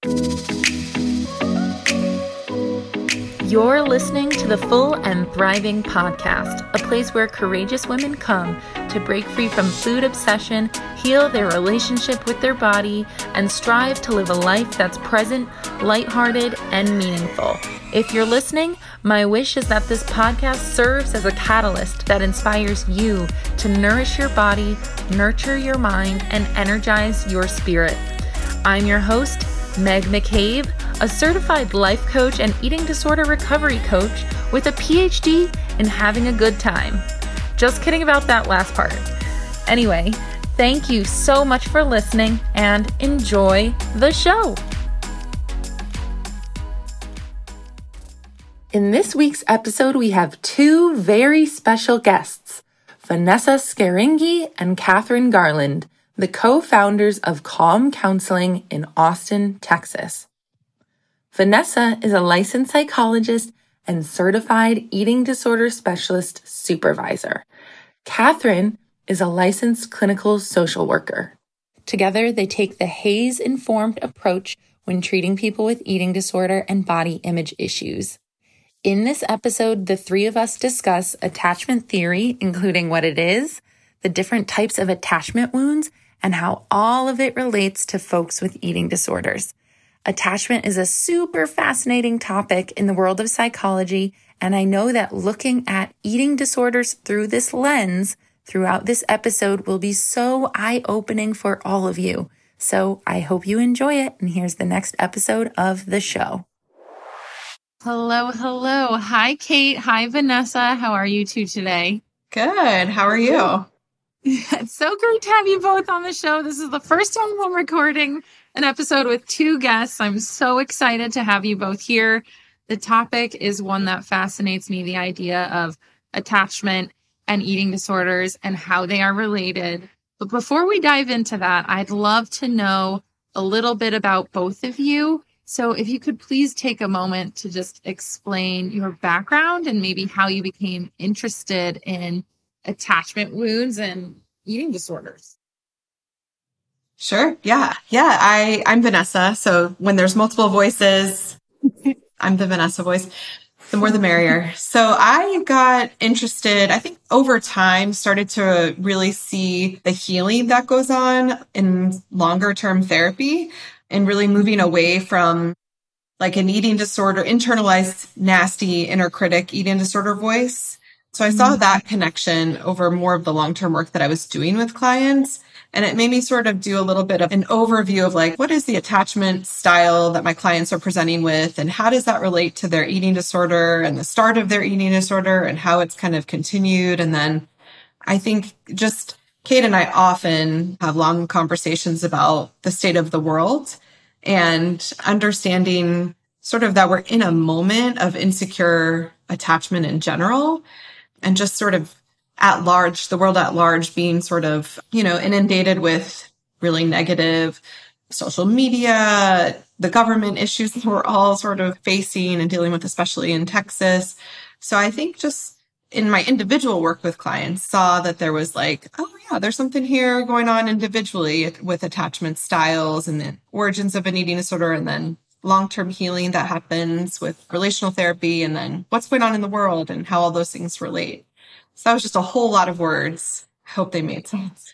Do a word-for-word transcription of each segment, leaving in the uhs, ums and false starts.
You're listening to the Full and Thriving Podcast, a place where courageous women come to break free from food obsession, heal their relationship with their body, and strive to live a life that's present, lighthearted, and meaningful. If you're listening, my wish is that this podcast serves as a catalyst that inspires you to nourish your body, nurture your mind, and energize your spirit. I'm your host, Meg McCabe, a certified life coach and eating disorder recovery coach with a P H D in having a good time. Just kidding about that last part. Anyway, thank you so much for listening and enjoy the show. In this week's episode, we have two very special guests, Vanessa Scaringi and Catherine Garland, the co-founders of Calm Counseling in Austin, Texas. Vanessa is a licensed psychologist and certified eating disorder specialist supervisor. Catherine is a licensed clinical social worker. Together, they take the HAES-informed approach when treating people with eating disorder and body image issues. In this episode, the three of us discuss attachment theory, including what it is, the different types of attachment wounds, and how all of it relates to folks with eating disorders. Attachment is a super fascinating topic in the world of psychology, and I know that looking at eating disorders through this lens throughout this episode will be so eye-opening for all of you. So I hope you enjoy it, and here's the next episode of the show. Hello, hello. Hi, Kate. Hi, Vanessa. How are you two today? Good. How are you? It's so great to have you both on the show. This is the first time I'm recording an episode with two guests. I'm so excited to have you both here. The topic is one that fascinates me, the idea of attachment and eating disorders and how they are related. But before we dive into that, I'd love to know a little bit about both of you. So if you could please take a moment to just explain your background and maybe how you became interested in attachment wounds and eating disorders. Sure. Yeah. Yeah. I, I'm Vanessa. So when there's multiple voices, I'm the Vanessa voice. The more the merrier. So I got interested, I think over time, started to really see the healing that goes on in longer term therapy and really moving away from like an eating disorder, internalized, nasty inner critic eating disorder voice. So I saw that connection over more of the long-term work that I was doing with clients. And it made me sort of do a little bit of an overview of like, what is the attachment style that my clients are presenting with? And how does that relate to their eating disorder and the start of their eating disorder and how it's kind of continued? And then I think just Kate and I often have long conversations about the state of the world and understanding sort of that we're in a moment of insecure attachment in general and just sort of at large, the world at large being sort of, you know, inundated with really negative social media, the government issues that we're all sort of facing and dealing with, especially in Texas. So I think just in my individual work with clients, saw that there was like, oh yeah, there's something here going on individually with attachment styles and the origins of an eating disorder and then long-term healing that happens with relational therapy and then what's going on in the world and how all those things relate. So that was just a whole lot of words. I hope they made sense.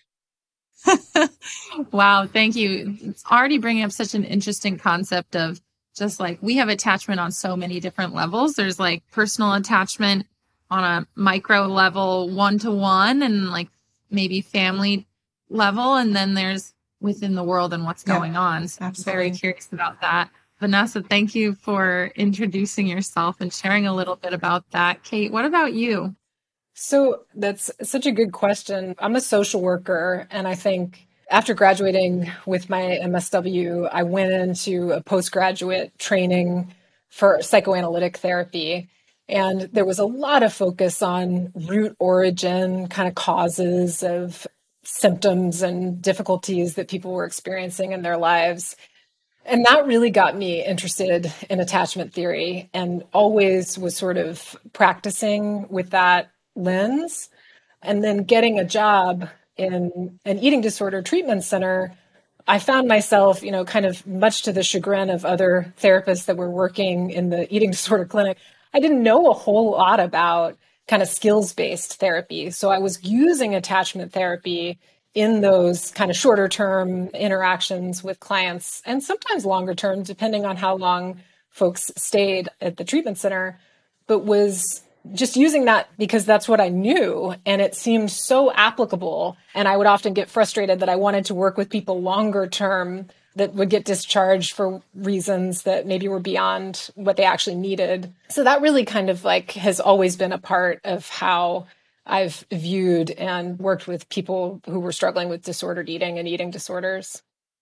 Wow. Thank you. It's already bringing up such an interesting concept of just like we have attachment on so many different levels. There's like personal attachment on a micro level, one-to-one and like maybe family level. And then there's within the world and what's going yeah, on. So absolutely. I'm very curious about that. Vanessa, thank you for introducing yourself and sharing a little bit about that. Kate, what about you? So that's such a good question. I'm a social worker, and I think after graduating with my M S W, I went into a postgraduate training for psychoanalytic therapy. And there was a lot of focus on root origin, kind of causes of symptoms and difficulties that people were experiencing in their lives. And that really got me interested in attachment theory and always was sort of practicing with that lens. And then getting a job in an eating disorder treatment center I found myself, you know, kind of much to the chagrin of other therapists that were working in the eating disorder clinic. I didn't know a whole lot about kind of skills-based therapy. So I was using attachment therapy in those kind of shorter term interactions with clients, and sometimes longer term, depending on how long folks stayed at the treatment center, but was just using that because that's what I knew. And it seemed so applicable. And I would often get frustrated that I wanted to work with people longer term that would get discharged for reasons that maybe were beyond what they actually needed. So that really kind of like has always been a part of how I've viewed and worked with people who were struggling with disordered eating and eating disorders.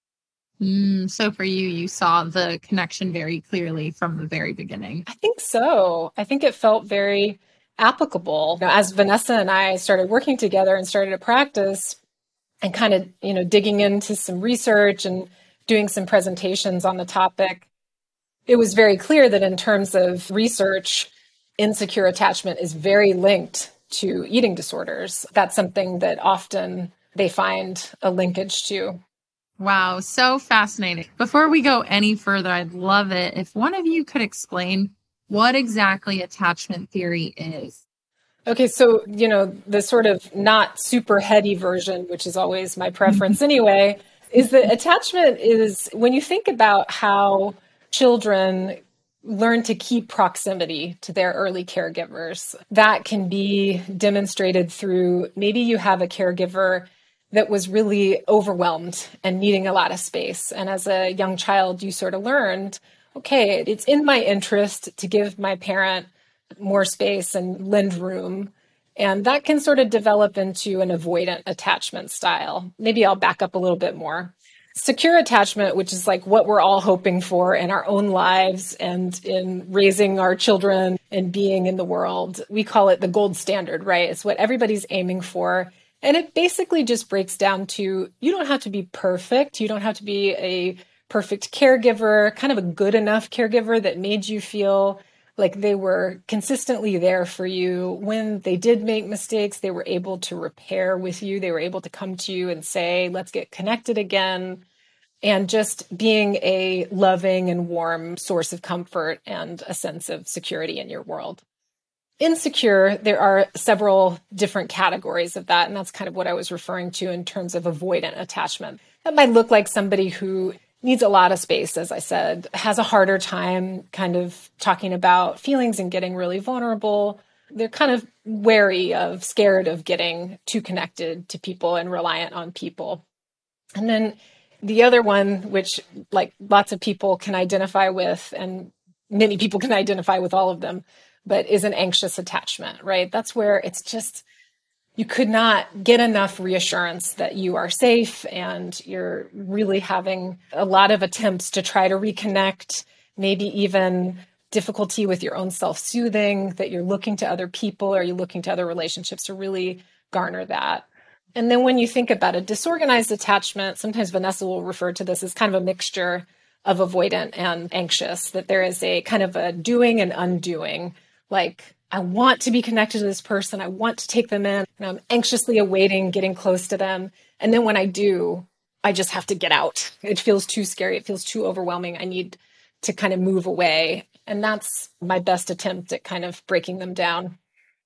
Mm, so for you, you saw the connection very clearly from the very beginning. I think so. I think it felt very applicable. You know, as Vanessa and I started working together and started a practice and kind of, you know, digging into some research and doing some presentations on the topic, it was very clear that in terms of research, insecure attachment is very linked to eating disorders. That's something that often they find a linkage to. Wow, so fascinating. Before we go any further, I'd love it if one of you could explain what exactly attachment theory is. Okay, so, you know, the sort of not super heady version, which is always my preference anyway, is that attachment is when you think about how children learn to keep proximity to their early caregivers. That can be demonstrated through maybe you have a caregiver that was really overwhelmed and needing a lot of space. And as a young child, you sort of learned, okay, it's in my interest to give my parent more space and lend room. And that can sort of develop into an avoidant attachment style. Maybe I'll back up a little bit more. Secure attachment, which is like what we're all hoping for in our own lives and in raising our children and being in the world. We call it the gold standard, right? It's what everybody's aiming for. And it basically just breaks down to, you don't have to be perfect. You don't have to be a perfect caregiver, kind of a good enough caregiver that made you feel like they were consistently there for you. When they did make mistakes, they were able to repair with you. They were able to come to you and say, let's get connected again. And just being a loving and warm source of comfort and a sense of security in your world. Insecure, there are several different categories of that. And that's kind of what I was referring to in terms of avoidant attachment. That might look like somebody who needs a lot of space, as I said, has a harder time kind of talking about feelings and getting really vulnerable. They're kind of wary of, scared of getting too connected to people and reliant on people. And then the other one, which like lots of people can identify with, and many people can identify with all of them, but is an anxious attachment, right? That's where it's just, you could not get enough reassurance that you are safe and you're really having a lot of attempts to try to reconnect, maybe even difficulty with your own self-soothing, that you're looking to other people or you're looking to other relationships to really garner that. And then when you think about a disorganized attachment, sometimes Vanessa will refer to this as kind of a mixture of avoidant and anxious, that there is a kind of a doing and undoing. Like, I want to be connected to this person. I want to take them in. And I'm anxiously awaiting getting close to them. And then when I do, I just have to get out. It feels too scary. It feels too overwhelming. I need to kind of move away. And that's my best attempt at kind of breaking them down.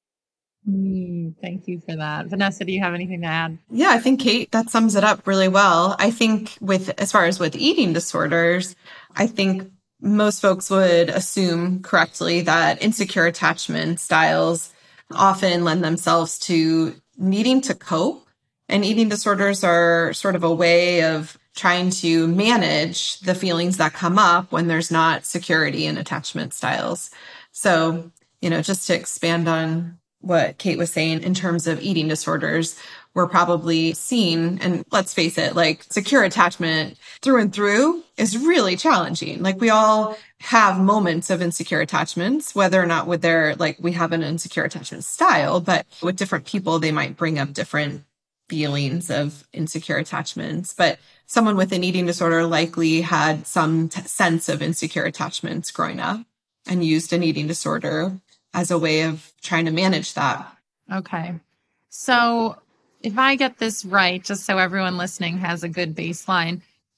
Mm, thank you for that. Vanessa, do you have anything to add? Yeah, I think Kate, that sums it up really well. I think with, as far as with eating disorders, I think most folks would assume correctly that insecure attachment styles often lend themselves to needing to cope. And eating disorders are sort of a way of trying to manage the feelings that come up when there's not security in attachment styles. So, you know, just to expand on what Kate was saying in terms of eating disorders, we're probably seeing, and let's face it, like secure attachment through and through is really challenging. Like we all have moments of insecure attachments, whether or not with their, like we have an insecure attachment style, but with different people, they might bring up different feelings of insecure attachments. But someone with an eating disorder likely had some t- sense of insecure attachments growing up and used an eating disorder as a way of trying to manage that. Okay. So if I get this right, just so everyone listening has a good baseline,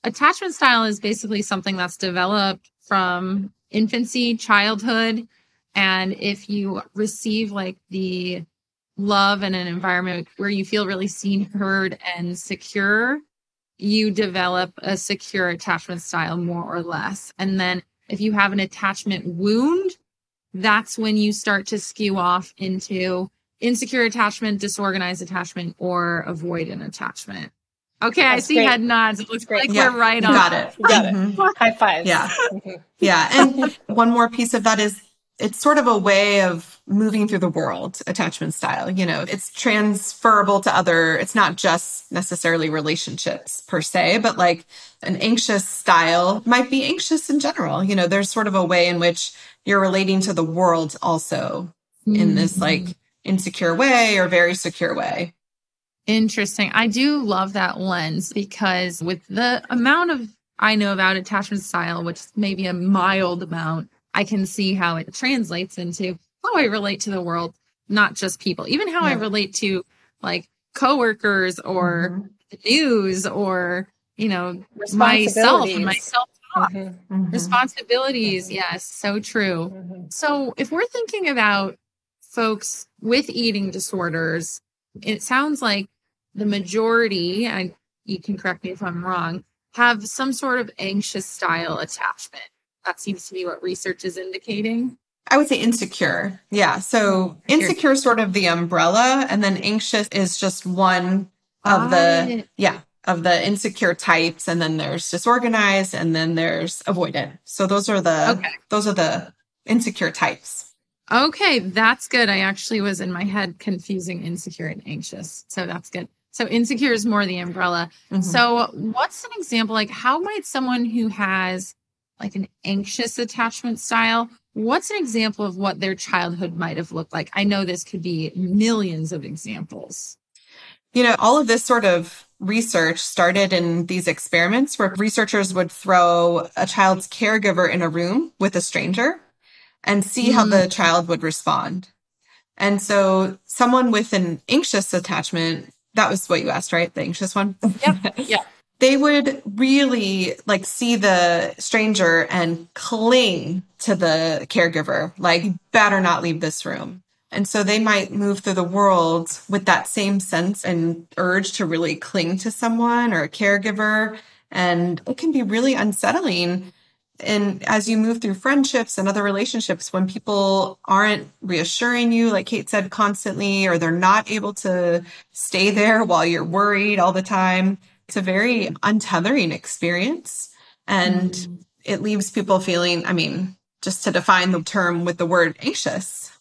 attachment style is basically something that's developed from infancy, childhood. And if you receive like the love in an environment where you feel really seen, heard, and secure, you develop a secure attachment style more or less. And then if you have an attachment wound, that's when you start to skew off into insecure attachment, disorganized attachment, or avoidant attachment. Okay, that's I see great. Head nods. It looks great. Like yeah, we're right on. Got it. You got it. Mm-hmm. High fives. Yeah. Mm-hmm. Yeah. And one more piece of that is it's sort of a way of moving through the world, attachment style. You know, it's transferable to other, it's not just necessarily relationships per se, but like an anxious style might be anxious in general. You know, there's sort of a way in which you're relating to the world also mm-hmm. in this like insecure way or very secure way. Interesting. I do love that lens because with the amount of I know about attachment style, which is maybe a mild amount, I can see how it translates into how I relate to the world, not just people, even how yeah. I relate to like coworkers or mm-hmm. the news or, you know, myself and my self-talk. Mm-hmm. Mm-hmm. Responsibilities. Mm-hmm. Yes, so true. Mm-hmm. So if we're thinking about folks with eating disorders, it sounds like the majority, and you can correct me if I'm wrong, have some sort of anxious style attachment. That seems to be what research is indicating. I would say insecure. Yeah. So insecure is sort of the umbrella, and then anxious is just one of the, yeah, of the insecure types. And then there's disorganized, and then there's avoidant. So those are the, okay. those are the insecure types. Okay, that's good. I actually was in my head confusing insecure and anxious. So that's good. So insecure is more the umbrella. Mm-hmm. So what's an example? Like how might someone who has like an anxious attachment style, what's an example of what their childhood might have looked like? I know this could be millions of examples. You know, all of this sort of research started in these experiments where researchers would throw a child's caregiver in a room with a stranger and see mm-hmm. how the child would respond. And so someone with an anxious attachment, that was what you asked, right? The anxious one? Yep. Yeah. They would really like see the stranger and cling to the caregiver, like, you better not leave this room. And so they might move through the world with that same sense and urge to really cling to someone or a caregiver. And it can be really unsettling. And as you move through friendships and other relationships, when people aren't reassuring you, like Kate said, constantly, or they're not able to stay there while you're worried all the time, it's a very untethering experience. And mm. it leaves people feeling, I mean, just to define the term with the word anxious.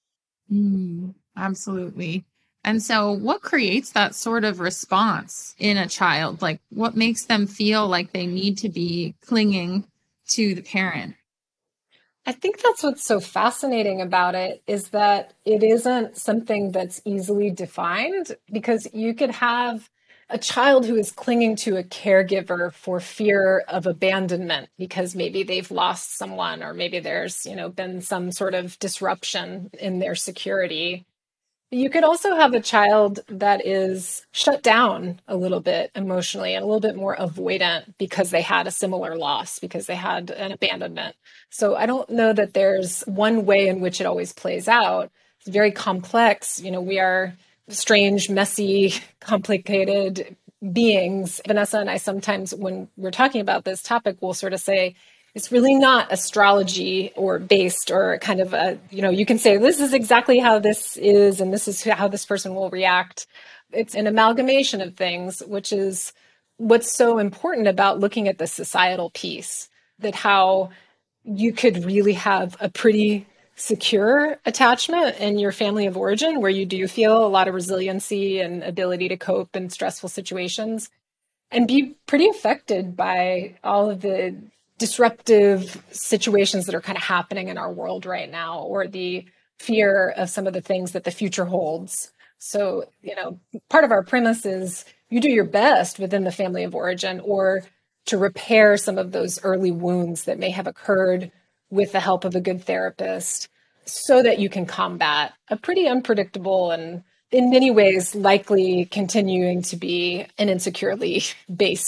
Mm, absolutely. And so what creates that sort of response in a child? Like what makes them feel like they need to be clinging to the parent? I think that's what's so fascinating about it is that it isn't something that's easily defined, because you could have a child who is clinging to a caregiver for fear of abandonment because maybe they've lost someone, or maybe there's, you know, been some sort of disruption in their security. You could also have a child that is shut down a little bit emotionally and a little bit more avoidant because they had a similar loss, because they had an abandonment. So I don't know that there's one way in which it always plays out. It's very complex. You know, we are strange, messy, complicated beings. Vanessa and I sometimes, when we're talking about this topic, we'll sort of say, it's really not astrology or based or kind of a, you know, you can say this is exactly how this is and this is how this person will react. It's an amalgamation of things, which is what's so important about looking at the societal piece, that how you could really have a pretty secure attachment in your family of origin where you do feel a lot of resiliency and ability to cope in stressful situations, and be pretty affected by all of the disruptive situations that are kind of happening in our world right now, or the fear of some of the things that the future holds. So, you know, part of our premise is you do your best within the family of origin, or to repair some of those early wounds that may have occurred with the help of a good therapist, so that you can combat a pretty unpredictable and in many ways likely continuing to be an insecurely based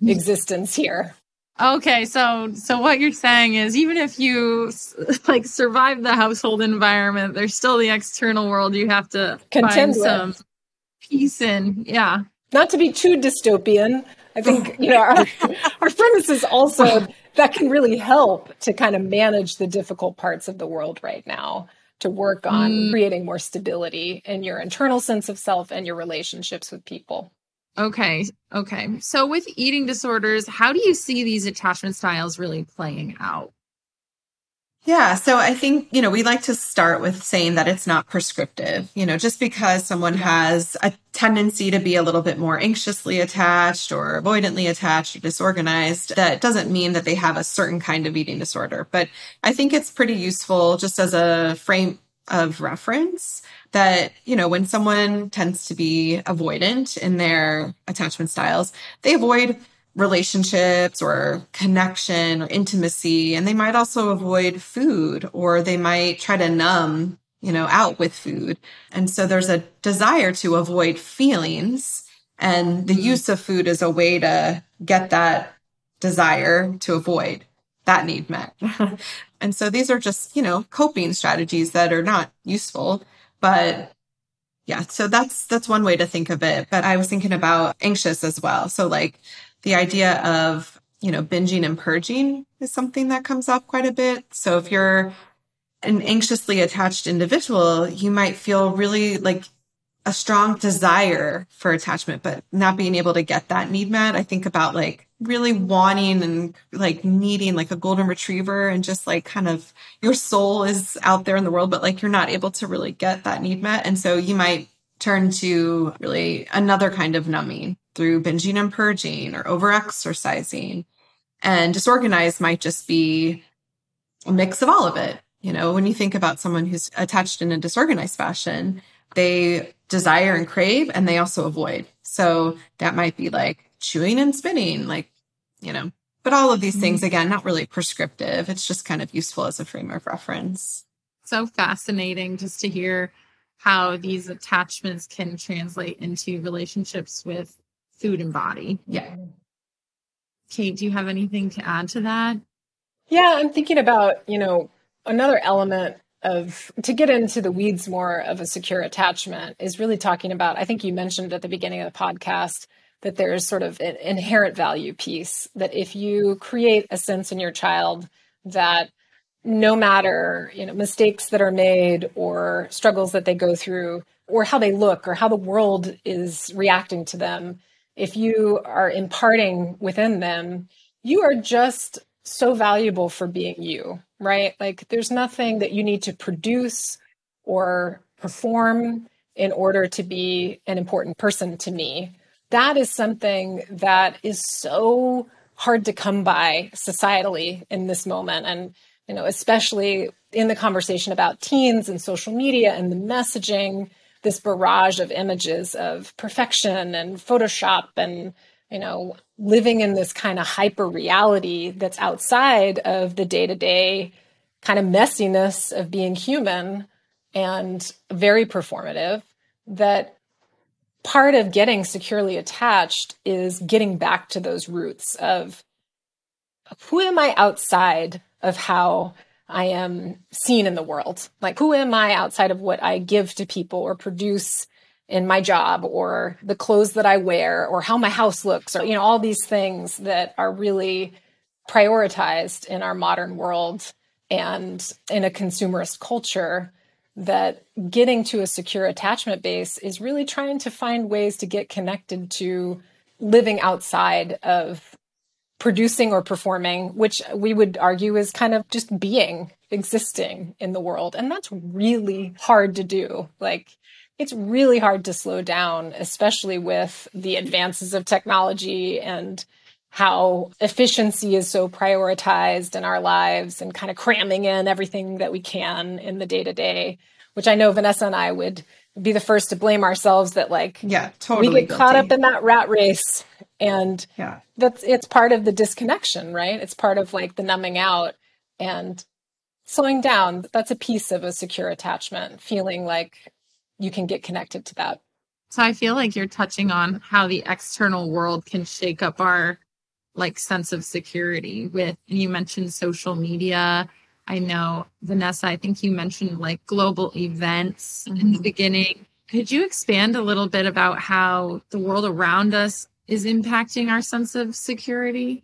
existence here. Okay, so so what you're saying is even if you like survive the household environment, there's still the external world you have to Contend find some with. peace in. Yeah. Not to be too dystopian, I think, you know, our, our premise is also that can really help to kind of manage the difficult parts of the world right now, to work on mm. creating more stability in your internal sense of self and your relationships with people. Okay. Okay. So with eating disorders, how do you see these attachment styles really playing out? Yeah. So I think, you know, we like to start with saying that it's not prescriptive. You know, just because someone has a tendency to be a little bit more anxiously attached or avoidantly attached or disorganized, that doesn't mean that they have a certain kind of eating disorder. But I think it's pretty useful just as a frame of reference that, you know, when someone tends to be avoidant in their attachment styles, they avoid relationships or connection or intimacy. And they might also avoid food, or they might try to numb, you know, out with food. And so there's a desire to avoid feelings, and the use of food is a way to get that desire to avoid that need met. And so these are just, you know, coping strategies that are not useful, but yeah, so that's, that's one way to think of it. But I was thinking about anxious as well. So like, the idea of, you know, binging and purging is something that comes up quite a bit. So if you're an anxiously attached individual, you might feel really like a strong desire for attachment, but not being able to get that need met. I think about like really wanting and like needing like a golden retriever, and just like kind of your soul is out there in the world, but like you're not able to really get that need met. And so you might turn to really another kind of numbing through binging and purging or over-exercising. And disorganized might just be a mix of all of it. You know, when you think about someone who's attached in a disorganized fashion, they desire and crave, and they also avoid. So that might be like chewing and spitting, like, you know, but all of these things, again, not really prescriptive. It's just kind of useful as a frame of reference. So fascinating just to hear how these attachments can translate into relationships with food and body. Yeah. Kate, do you have anything to add to that? Yeah, I'm thinking about, you know, another element of, to get into the weeds more of a secure attachment is really talking about, I think you mentioned at the beginning of the podcast, that there's sort of an inherent value piece, that if you create a sense in your child that no matter, you know, mistakes that are made or struggles that they go through or how they look or how the world is reacting to them, if you are imparting within them, you are just so valuable for being you, right? Like there's nothing that you need to produce or perform in order to be an important person to me. That is something that is so hard to come by societally in this moment. And, you know, especially in the conversation about teens and social media and the messaging, this barrage of images of perfection and Photoshop and, you know, living in this kind of hyper reality that's outside of the day-to-day kind of messiness of being human and very performative, that part of getting securely attached is getting back to those roots of who am I outside of how I am seen in the world? Like, who am I outside of what I give to people or produce in my job or the clothes that I wear or how my house looks, or, you know, all these things that are really prioritized in our modern world and in a consumerist culture, that getting to a secure attachment base is really trying to find ways to get connected to living outside of producing or performing, which we would argue is kind of just being, existing in the world. And that's really hard to do. Like, it's really hard to slow down, especially with the advances of technology and how efficiency is so prioritized in our lives and kind of cramming in everything that we can in the day-to-day, which I know Vanessa and I would be the first to blame ourselves that, like, yeah, totally we get guilty. caught up in that rat race. And yeah. that's, it's part of the disconnection, right? It's part of like the numbing out and slowing down. That's a piece of a secure attachment, feeling like you can get connected to that. So I feel like you're touching on how the external world can shake up our like sense of security with, and you mentioned social media. I know, Vanessa, I think you mentioned like global events mm-hmm. in the beginning. Could you expand a little bit about how the world around us is impacting our sense of security?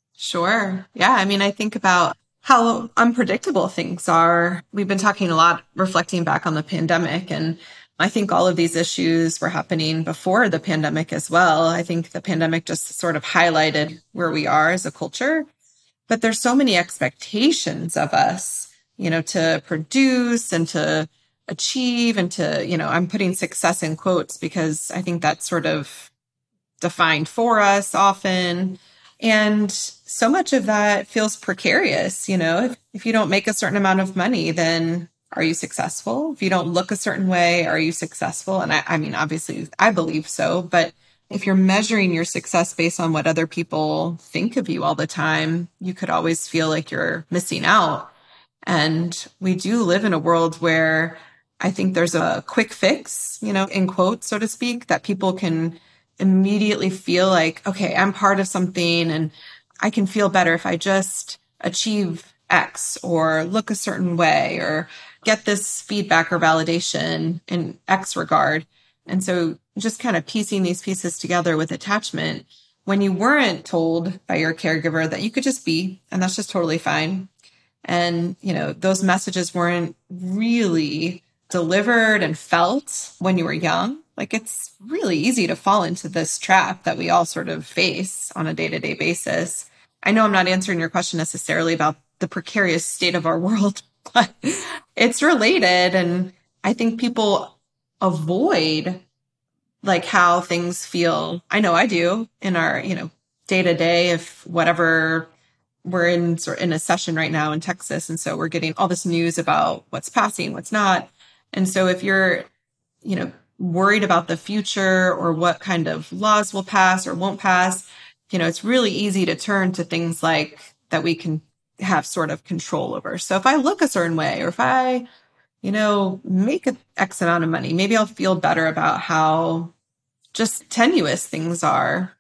Sure. Yeah. I mean, I think about how unpredictable things are. We've been talking a lot, reflecting back on the pandemic, and I think all of these issues were happening before the pandemic as well. I think the pandemic just sort of highlighted where we are as a culture, but there's so many expectations of us, you know, to produce and to achieve and to, you know, I'm putting success in quotes because I think that's sort of defined for us often. And so much of that feels precarious. You know, if, if you don't make a certain amount of money, then are you successful? If you don't look a certain way, are you successful? And I, I mean, obviously, I believe so. But if you're measuring your success based on what other people think of you all the time, you could always feel like you're missing out. And we do live in a world where I think there's a quick fix, you know, in quotes, so to speak, that people can immediately feel like, okay, I'm part of something and I can feel better if I just achieve X or look a certain way or get this feedback or validation in X regard. And so just kind of piecing these pieces together with attachment, when you weren't told by your caregiver that you could just be, and that's just totally fine. And, you know, those messages weren't really delivered and felt when you were young. Like, it's really easy to fall into this trap that we all sort of face on a day-to-day basis. I know I'm not answering your question necessarily about the precarious state of our world, but it's related. And I think people avoid like how things feel. I know I do in our, you know, day-to-day, if whatever we're in sort in a session right now in Texas. And so we're getting all this news about what's passing, what's not. And so if you're, you know, worried about the future or what kind of laws will pass or won't pass, you know, it's really easy to turn to things like that we can have sort of control over. So if I look a certain way, or if I, you know, make an X amount of money, maybe I'll feel better about how just tenuous things are.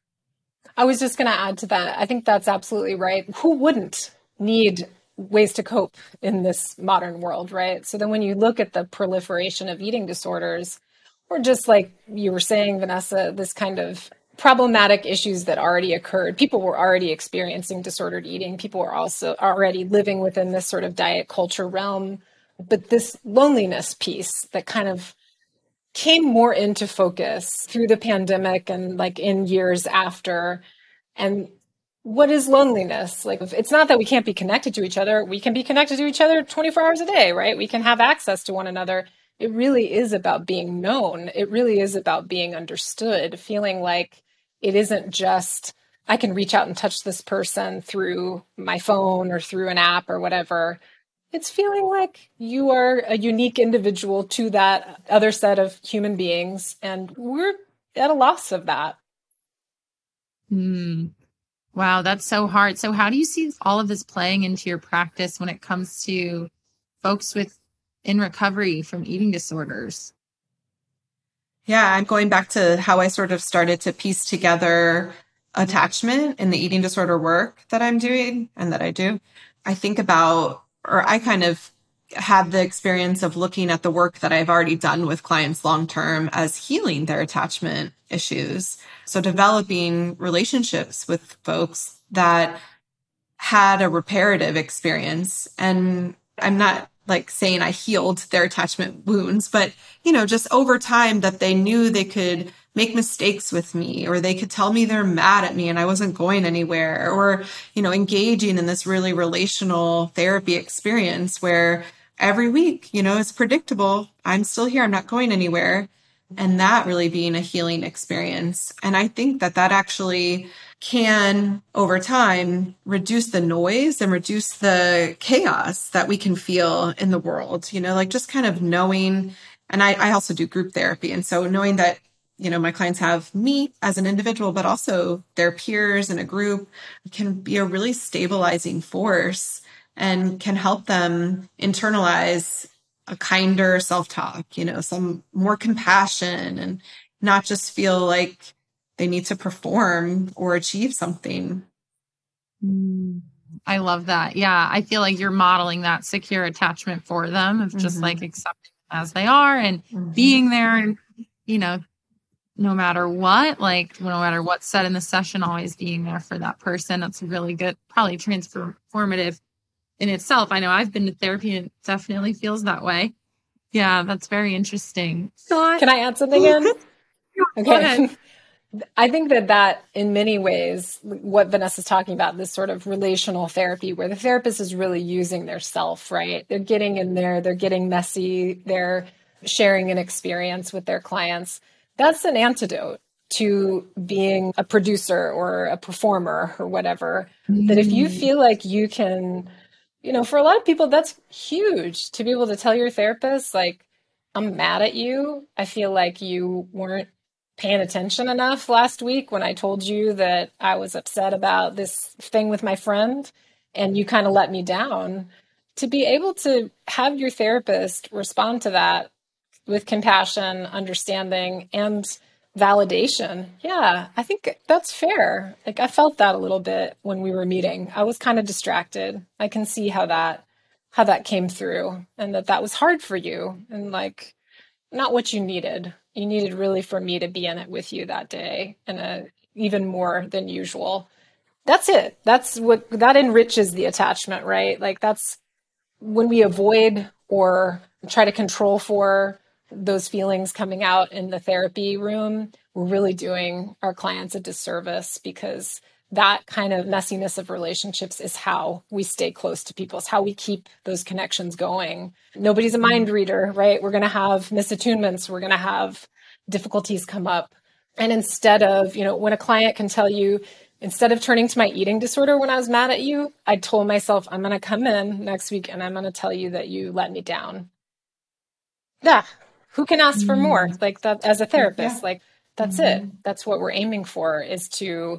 I was just going to add to that. I think that's absolutely right. Who wouldn't need ways to cope in this modern world, right? So then when you look at the proliferation of eating disorders, or just like you were saying, Vanessa, this kind of problematic issues that already occurred. People were already experiencing disordered eating. People were also already living within this sort of diet culture realm. But this loneliness piece that kind of came more into focus through the pandemic and like in years after. And what is loneliness? Like, it's not that we can't be connected to each other. We can be connected to each other twenty-four hours a day, right? We can have access to one another. It really is about being known. It really is about being understood, feeling like it isn't just, I can reach out and touch this person through my phone or through an app or whatever. It's feeling like you are a unique individual to that other set of human beings. And we're at a loss of that. Mm. Wow, that's so hard. So how do you see all of this playing into your practice when it comes to folks with in recovery from eating disorders? Yeah, I'm going back to how I sort of started to piece together attachment in the eating disorder work that I'm doing and that I do. I think about, or I kind of had the experience of looking at the work that I've already done with clients long-term as healing their attachment issues. So developing relationships with folks that had a reparative experience. And I'm not like saying I healed their attachment wounds, but, you know, just over time that they knew they could make mistakes with me, or they could tell me they're mad at me and I wasn't going anywhere, or, you know, engaging in this really relational therapy experience where every week, you know, it's predictable. I'm still here. I'm not going anywhere. And that really being a healing experience. And I think that that actually can, over time, reduce the noise and reduce the chaos that we can feel in the world, you know, like just kind of knowing, and I, I also do group therapy. And so knowing that, you know, my clients have me as an individual, but also their peers in a group can be a really stabilizing force and can help them internalize a kinder self-talk, you know, some more compassion, and not just feel like they need to perform or achieve something. I love that. Yeah. I feel like you're modeling that secure attachment for them of just Mm-hmm. like accepting them as they are and Mm-hmm. being there and, you know, no matter what, like no matter what's said in the session, always being there for that person. That's really good, probably transformative in itself. I know I've been to therapy and it definitely feels that way. Yeah, that's very interesting. Can I add something in? Go Okay. ahead. I think that that in many ways, what Vanessa's talking about, this sort of relational therapy where the therapist is really using their self, right? They're getting in there, they're getting messy, they're sharing an experience with their clients. That's an antidote to being a producer or a performer or whatever. Mm. That if you feel like you can, you know, for a lot of people, that's huge to be able to tell your therapist, like, I'm mad at you. I feel like you weren't paying attention enough last week when I told you that I was upset about this thing with my friend and you kind of let me down. To be able to have your therapist respond to that with compassion, understanding, and validation. Yeah, I think that's fair. Like I felt that a little bit when we were meeting. I was kind of distracted. I can see how that how that came through and that that was hard for you and like not what you needed. You needed really for me to be in it with you that day and a, even more than usual. That's it. That's what that enriches the attachment, right? Like that's when we avoid or try to control for those feelings coming out in the therapy room, we're really doing our clients a disservice because that kind of messiness of relationships is how we stay close to people. It's how we keep those connections going. Nobody's a mind reader, right? We're going to have misattunements. We're going to have difficulties come up. And instead of, you know, when a client can tell you, instead of turning to my eating disorder when I was mad at you, I told myself, I'm going to come in next week and I'm going to tell you that you let me down. Yeah. Who can ask for more? Like that as a therapist, yeah. Like that's mm-hmm. it. That's what we're aiming for is to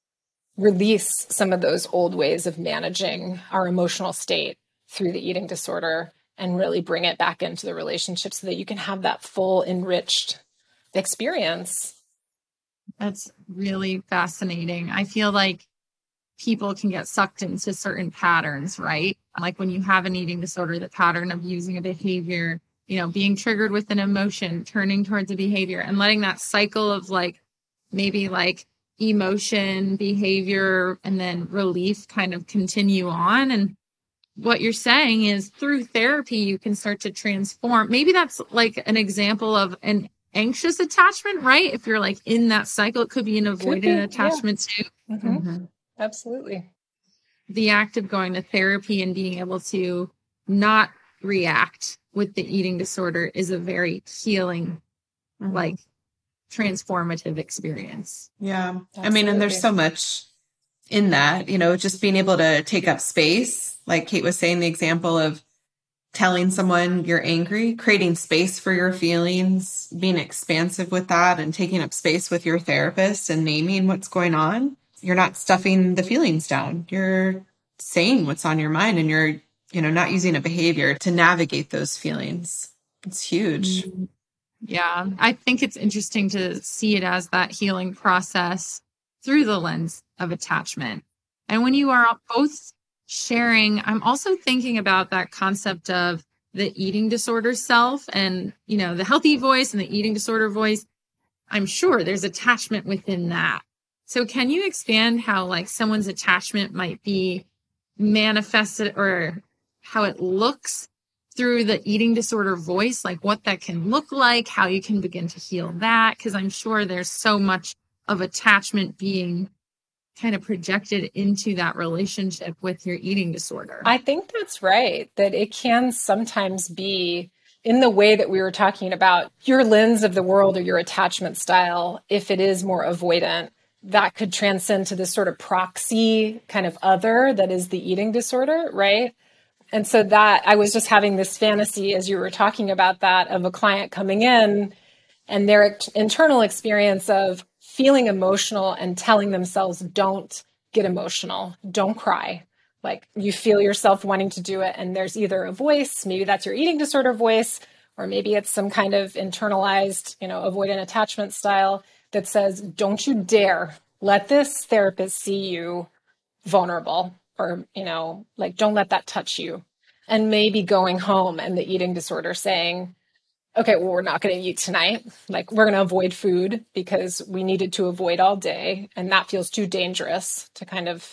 release some of those old ways of managing our emotional state through the eating disorder and really bring it back into the relationship so that you can have that full enriched experience. That's really fascinating. I feel like people can get sucked into certain patterns, right? Like when you have an eating disorder, the pattern of using a behavior, you know, being triggered with an emotion, turning towards a behavior and letting that cycle of like, maybe like emotion, behavior, and then relief kind of continue on. And what you're saying is through therapy, you can start to transform. Maybe that's like an example of an anxious attachment, right? If you're like in that cycle, it could be an avoidant be, attachment yeah. too. Mm-hmm. Mm-hmm. Absolutely. The act of going to therapy and being able to not react with the eating disorder is a very healing, mm-hmm. like transformative experience. Yeah. Absolutely. I mean, and there's so much in that, you know, just being able to take up space, like Kate was saying, the example of telling someone you're angry, creating space for your feelings, being expansive with that and taking up space with your therapist and naming what's going on. You're not stuffing the feelings down. You're saying what's on your mind and you're, you know, not using a behavior to navigate those feelings. It's huge. Mm-hmm. Yeah, I think it's interesting to see it as that healing process through the lens of attachment. And when you are both sharing, I'm also thinking about that concept of the eating disorder self and, you know, the healthy voice and the eating disorder voice. I'm sure there's attachment within that. So can you expand how like someone's attachment might be manifested or how it looks through the eating disorder voice, like what that can look like, how you can begin to heal that? Because I'm sure there's so much of attachment being kind of projected into that relationship with your eating disorder. I think that's right, that it can sometimes be in the way that we were talking about your lens of the world or your attachment style. If it is more avoidant, that could transcend to this sort of proxy kind of other that is the eating disorder, right? And so that I was just having this fantasy as you were talking about that of a client coming in and their internal experience of feeling emotional and telling themselves, don't get emotional, don't cry. Like you feel yourself wanting to do it. And there's either a voice, maybe that's your eating disorder voice, or maybe it's some kind of internalized, you know, avoidant attachment style that says, don't you dare let this therapist see you vulnerable, or, you know, like, don't let that touch you. And maybe going home and the eating disorder saying, okay, well, we're not going to eat tonight. Like, we're going to avoid food because we needed to avoid all day. And that feels too dangerous to kind of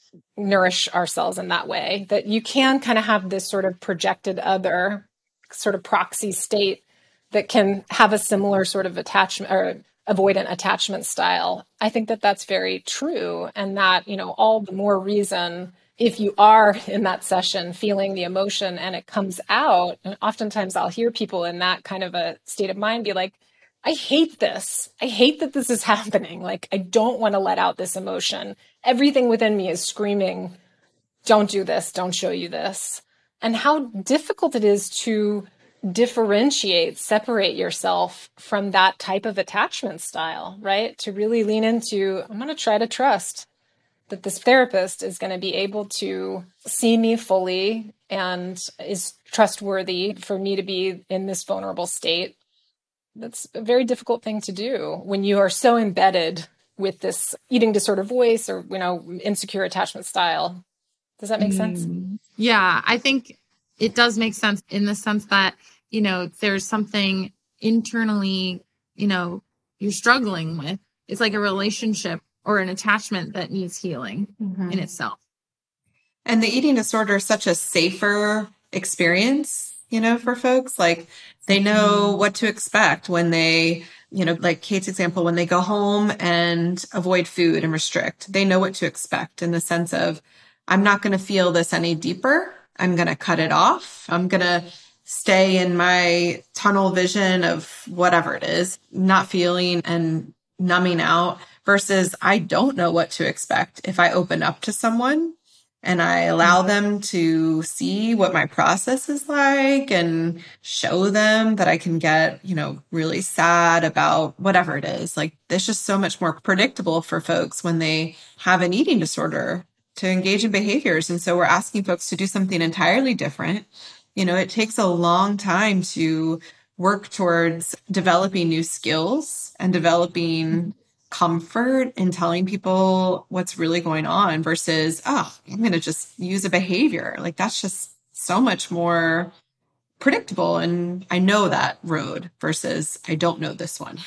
nourish ourselves in that way. That you can kind of have this sort of projected other sort of proxy state that can have a similar sort of attachment or avoidant attachment style. I think that that's very true. And that, you know, all the more reason, if you are in that session feeling the emotion and it comes out, and oftentimes I'll hear people in that kind of a state of mind be like, I hate this. I hate that this is happening. Like, I don't want to let out this emotion. Everything within me is screaming, don't do this, don't show you this. And how difficult it is to differentiate, separate yourself from that type of attachment style, right? To really lean into, I'm going to try to trust that this therapist is going to be able to see me fully and is trustworthy for me to be in this vulnerable state. That's a very difficult thing to do when you are so embedded with this eating disorder voice or, you know, insecure attachment style. Does that make sense? Mm, yeah, I think it does make sense in the sense that, you know, there's something internally, you know, you're struggling with. It's like a relationship or an attachment that needs healing mm-hmm. in itself. And the eating disorder is such a safer experience, you know, for folks. Like, they know what to expect when they, you know, like Kate's example, when they go home and avoid food and restrict, they know what to expect in the sense of, I'm not going to feel this any deeper. I'm going to cut it off. I'm going to stay in my tunnel vision of whatever it is, not feeling and numbing out, versus I don't know what to expect if I open up to someone and I allow them to see what my process is like and show them that I can get, you know, really sad about whatever it is. Like, it's just so much more predictable for folks when they have an eating disorder to engage in behaviors. And so we're asking folks to do something entirely different. You know, it takes a long time to work towards developing new skills and developing comfort in telling people what's really going on versus, oh, I'm going to just use a behavior. Like, that's just so much more predictable. And I know that road versus I don't know this one.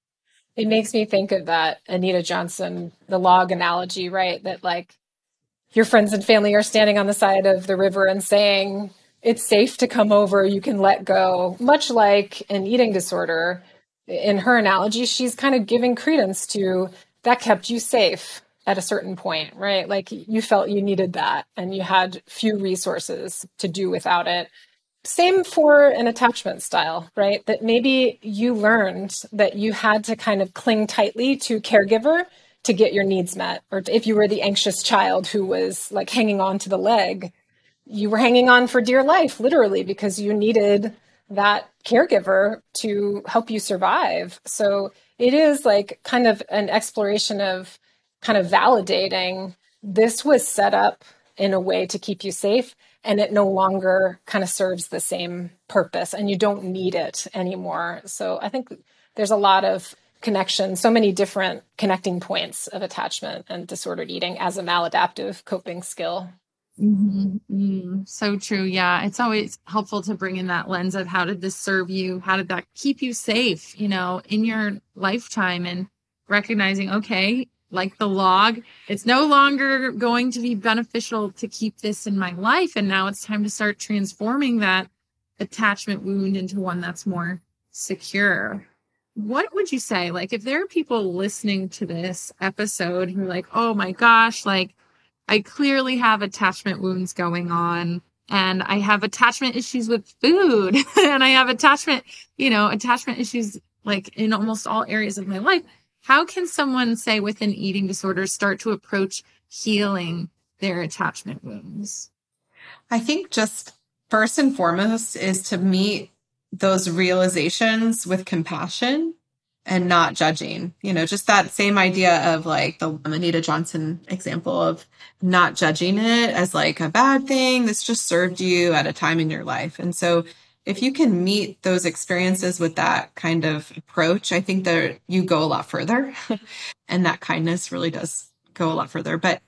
It makes me think of that Anita Johnson, the log analogy, right? That, like, your friends and family are standing on the side of the river and saying, it's safe to come over, you can let go. Much like an eating disorder, in her analogy, she's kind of giving credence to that kept you safe at a certain point, right? Like, you felt you needed that and you had few resources to do without it. Same for an attachment style, right? That maybe you learned that you had to kind of cling tightly to caregiver to get your needs met. Or if you were the anxious child who was like hanging on to the leg, you were hanging on for dear life, literally, because you needed that caregiver to help you survive. So it is like kind of an exploration of kind of validating this was set up in a way to keep you safe, and it no longer kind of serves the same purpose and you don't need it anymore. So I think there's a lot of connection, so many different connecting points of attachment and disordered eating as a maladaptive coping skill. Mm-hmm. Mm, so true. Yeah. It's always helpful to bring in that lens of how did this serve you? How did that keep you safe, you know, in your lifetime, and recognizing, okay, like the log, it's no longer going to be beneficial to keep this in my life. And now it's time to start transforming that attachment wound into one that's more secure. What would you say? Like, if there are people listening to this episode who are like, oh my gosh, like, I clearly have attachment wounds going on, and I have attachment issues with food and I have attachment, you know, attachment issues like in almost all areas of my life. How can someone, say, with an eating disorder, start to approach healing their attachment wounds? I think just first and foremost is to meet those realizations with compassion and not judging, you know, just that same idea of like the Anita Johnson example of not judging it as like a bad thing. This just served you at a time in your life. And so if you can meet those experiences with that kind of approach, I think that you go a lot further and that kindness really does go a lot further. But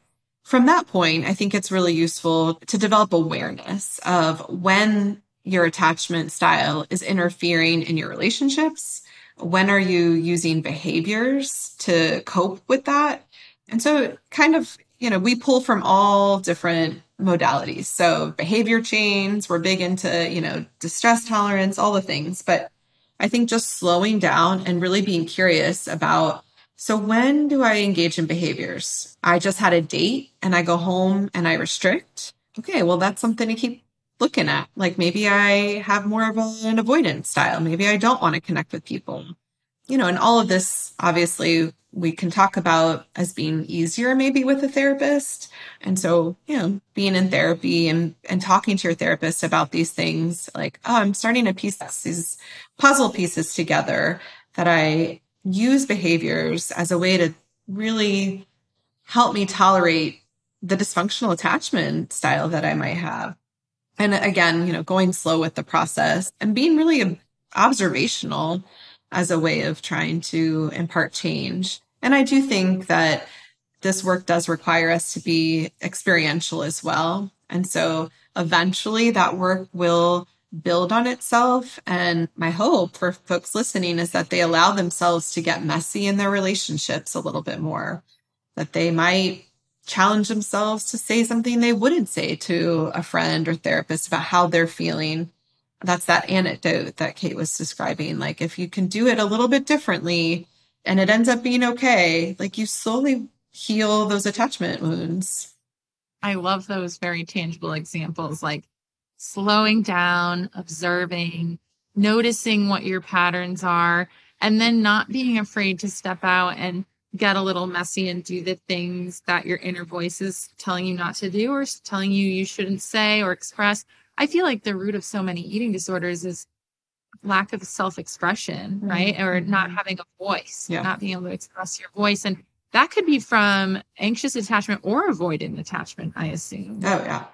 from that point, I think it's really useful to develop awareness of when your attachment style is interfering in your relationships. When are you using behaviors to cope with that? And so kind of, you know, we pull from all different modalities. So behavior chains, we're big into, you know, distress tolerance, all the things. But I think just slowing down and really being curious about, so when do I engage in behaviors? I just had a date and I go home and I restrict. Okay, well, that's something to keep looking at. Like maybe I have more of an avoidance style. Maybe I don't want to connect with people. You know, and all of this, obviously, we can talk about as being easier maybe with a therapist. And so, you know, being in therapy and, and talking to your therapist about these things, like, oh, I'm starting to piece these puzzle pieces together, that I use behaviors as a way to really help me tolerate the dysfunctional attachment style that I might have. And again, you know, going slow with the process and being really observational as a way of trying to impart change. And I do think that this work does require us to be experiential as well. And so eventually that work will build on itself. And my hope for folks listening is that they allow themselves to get messy in their relationships a little bit more, that they might challenge themselves to say something they wouldn't say to a friend or therapist about how they're feeling. That's that anecdote that Kate was describing. Like if you can do it a little bit differently and it ends up being okay, like you slowly heal those attachment wounds. I love those very tangible examples, like slowing down, observing, noticing what your patterns are, and then not being afraid to step out and get a little messy and do the things that your inner voice is telling you not to do or telling you you shouldn't say or express. I feel like the root of so many eating disorders is lack of self-expression, right? Mm-hmm. Or not having a voice, yeah. not being able to express your voice. And that could be from anxious attachment or avoidant attachment, I assume. Oh, yeah.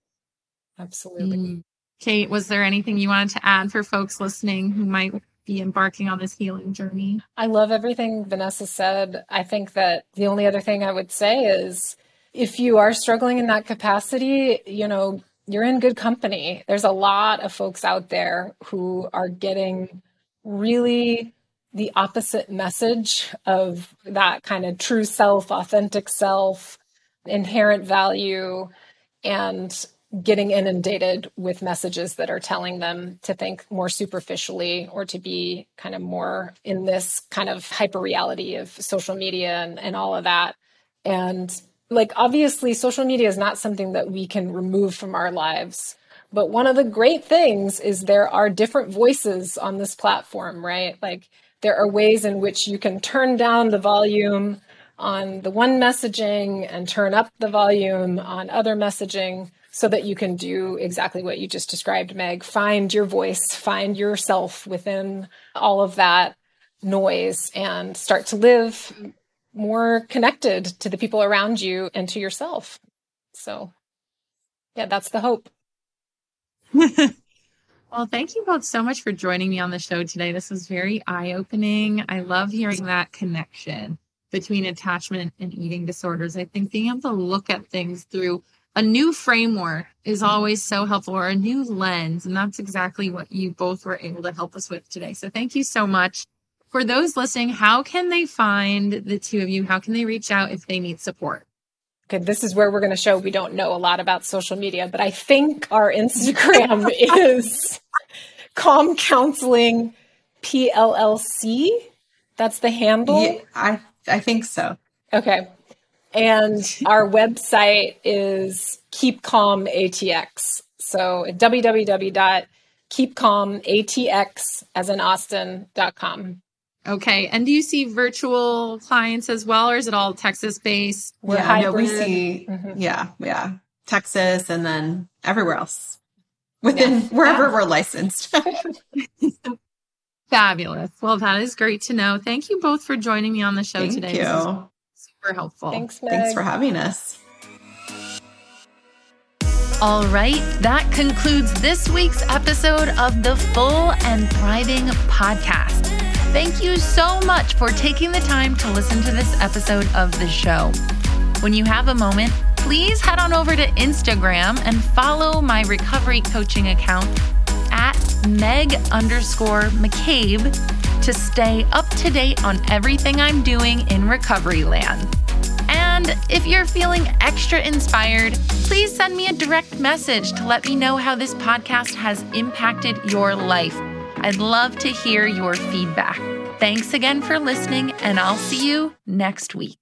Absolutely. Mm. Kate, was there anything you wanted to add for folks listening who might be embarking on this healing journey? I love everything Vanessa said. I think that the only other thing I would say is if you are struggling in that capacity, you know, you're in good company. There's a lot of folks out there who are getting really the opposite message of that kind of true self, authentic self, inherent value, and getting inundated with messages that are telling them to think more superficially or to be kind of more in this kind of hyper reality of social media and, and all of that. And like, obviously, social media is not something that we can remove from our lives. But one of the great things is there are different voices on this platform, right? Like there are ways in which you can turn down the volume on the one messaging and turn up the volume on other messaging so that you can do exactly what you just described, Meg. Find your voice, find yourself within all of that noise and start to live more connected to the people around you and to yourself. So, yeah, that's the hope. Well, thank you both so much for joining me on the show today. This was very eye-opening. I love hearing that connection between attachment and eating disorders. I think being able to look at things through a new framework is always so helpful, or a new lens. And that's exactly what you both were able to help us with today. So thank you so much. For those listening, how can they find the two of you? How can they reach out if they need support? Okay, this is where we're going to show we don't know a lot about social media, but I think our Instagram is Calm Counseling P L L C. That's the handle? Yeah, I, I think so. Okay. And our website is Keep Calm A T X. So w w w dot keep calm a t x as in Austin dot com. Okay. And do you see virtual clients as well, or is it all Texas-based? We're yeah, hybrid. No, we see, mm-hmm. yeah, yeah, Texas and then everywhere else within yeah. wherever yeah. we're licensed. Fabulous. Well, that is great to know. Thank you both for joining me on the show Thank today. You. This is super helpful. Thanks, Meg. Thanks for having us. All right, that concludes this week's episode of the Full and Thriving podcast. Thank you so much for taking the time to listen to this episode of the show. When you have a moment, please head on over to Instagram and follow my recovery coaching account at Meg underscore McCabe to stay up to date on everything I'm doing in recovery land. And if you're feeling extra inspired, please send me a direct message to let me know how this podcast has impacted your life. I'd love to hear your feedback. Thanks again for listening, and I'll see you next week.